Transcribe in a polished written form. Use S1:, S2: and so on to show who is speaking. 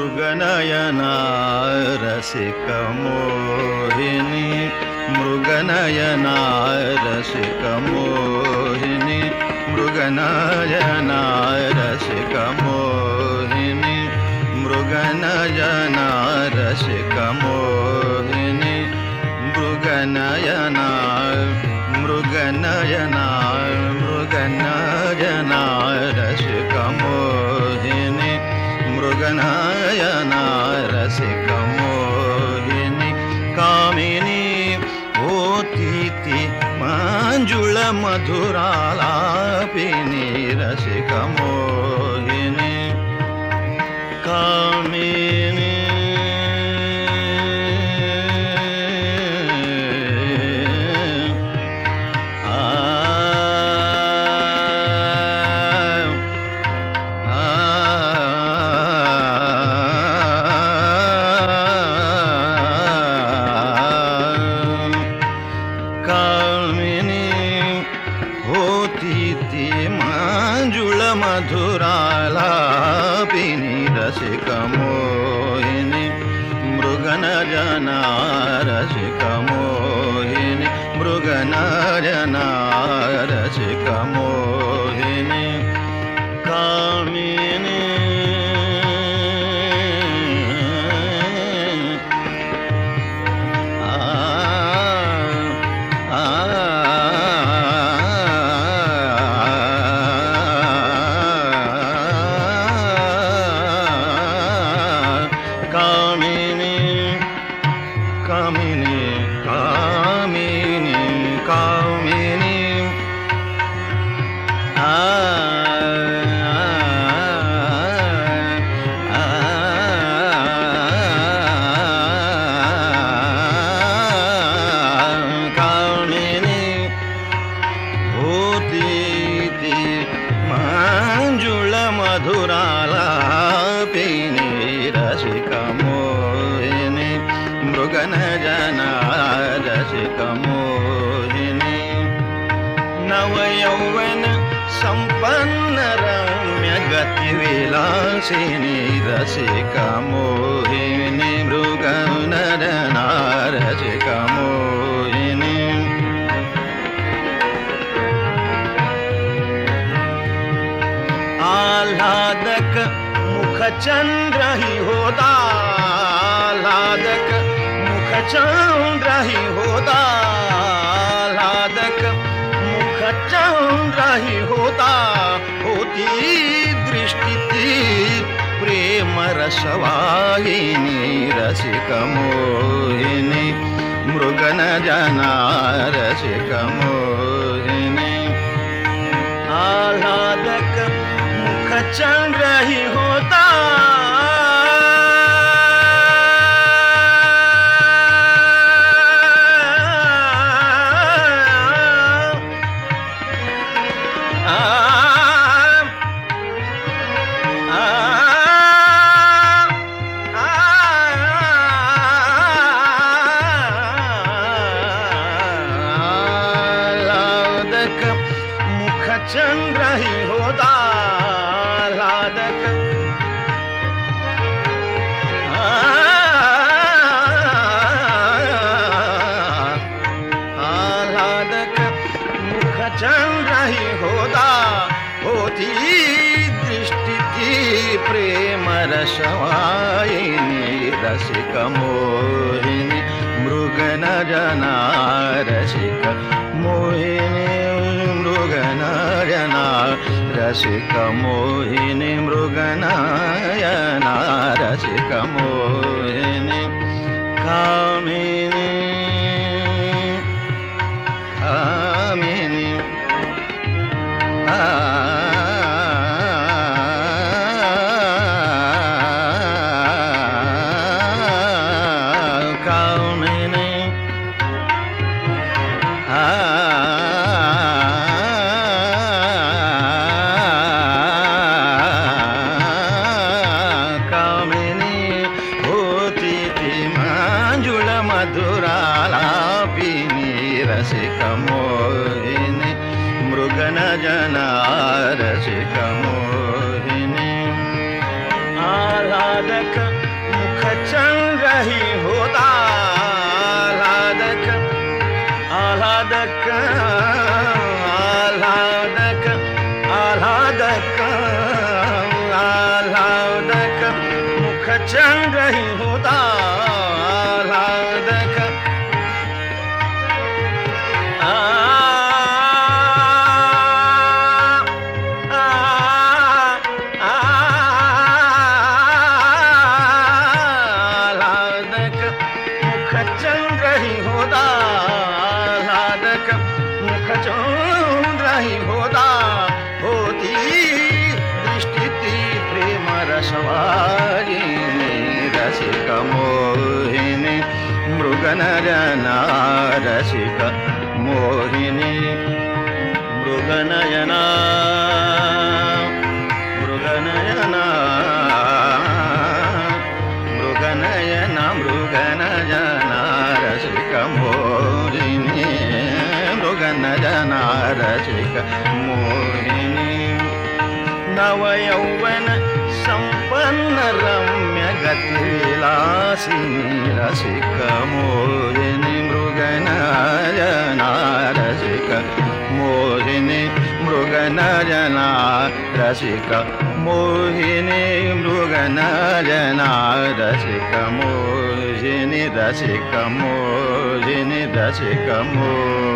S1: మృగనయనా రసికమోహిని మృగనయనా రసికమోహిని మృగనయనా రసికమోహిని మృగనయనా రసికమోహిని మృగనయనా మృగనయనా మృగనయనా రసికమోహిని మృగనయనా రసికమోహిని కామిని ఓతితి మంజుళ మధురాలాపిని రసికమోహిని కామిని మంజుళ మధురాలాపిని రసికమోహిని మృగనయనా రసికమోహిని మృగనయనా రసికమోహిని కామిని కామిని కామిని కామిని కామిని కామిని ఓతితి మంజుళ మధురాలాపిని రసికమోహిని మృగనయనా రసికమోహిని నవయౌవన సంపన్న రమ్య గతి విలాసిని రసికమోహిని మృగనయనా రసికమోహిని आह्लादक मुख चंद्र ही होता आह्लादक मुख चंद्र ही होता आह्लादक मुख चंद्र ही होता होती दृष्टि थी प्रेम रसवाहिनी रसिकमोहिनी मृगनयना रसिकमोहिनी आह्लादक चंद्र ही होता आह्लादक मुख चंद्र ही होता आह्लादक मुख चंद्र ही होता होती दृष्टि थी प्रेम रसवाहिनी रसिकमोहिनी मृगनयना रसिकमोहिनी मृगनयना रसिकमोहिनी मृगनयना रसिकमोहिनी कामिनी कामिनी कामिनी कामिनी ओतिति मंजुळ मधुरालापिनी रसिकमोहिनी मृगनयना रसिकमोहिनी आह्लादक मुख चंद्र ही होता आह्लादक आह्लादक आह्लादक आह्लादक आह्लादक मुख चंद्र ही होता आह्लादक आह्लादक मुख चंद्र ही होता आह्लादक मुख चंद्र ही होता होती दृष्टि प्रेम रसवारिणी रसिक मोहिनी मृगनयना रसिक मोहिनी मृगनयना मृगनयना मृगनयना मृगनयना रसिक मोहिनी मृगनयना रसिक मोहिनी नवयौवन संपन्न रम्य गतिविलासिनी रसिक मोहिनी मृगनयना रसिक मोहिनी मृगनयना रसिक मोहिनी मृगनयना रसिक मोहिनी रसिक मोहिनी रसिक मोहिनी